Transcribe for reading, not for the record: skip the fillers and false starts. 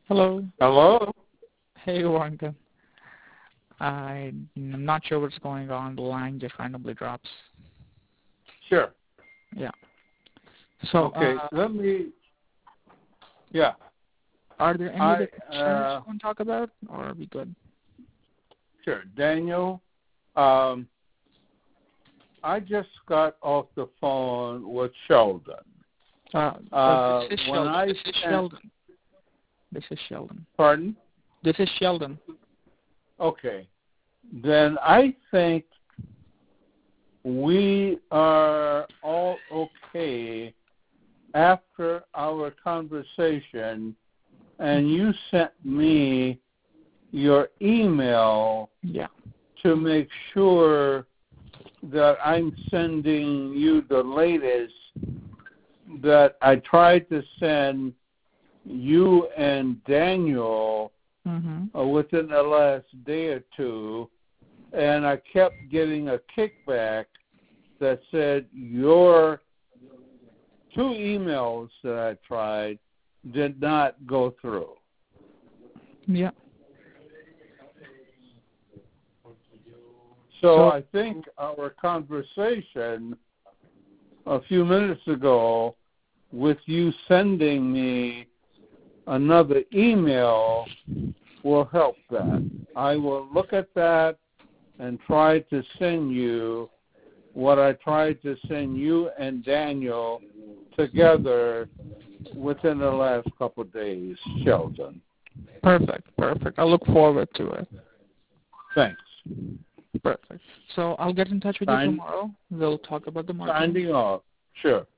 Hello. Hello? Hey, Warrington. I'm not sure what's going on. The line just randomly drops. Sure. Yeah. So, Okay, yeah. are there any other concerns you want to talk about, or are we good? Sure. Daniel, I just got off the phone with Sheldon. This is Sheldon. This is Sheldon. Pardon? This is Sheldon. Okay. Then I think we are all okay after our conversation, and you sent me your email to make sure that I'm sending you the latest that I tried to send you and Daniel within the last day or two, and I kept getting a kickback that said your 2 emails that I tried did not go through. Yeah. So I think our conversation a few minutes ago with you sending me another email will help that. I will look at that and try to send you what I tried to send you and Daniel together within the last couple of days, Sheldon. Perfect. I look forward to it. Thanks. Perfect. So I'll get in touch with you tomorrow. We'll talk about the marketing. Signing off. Sure.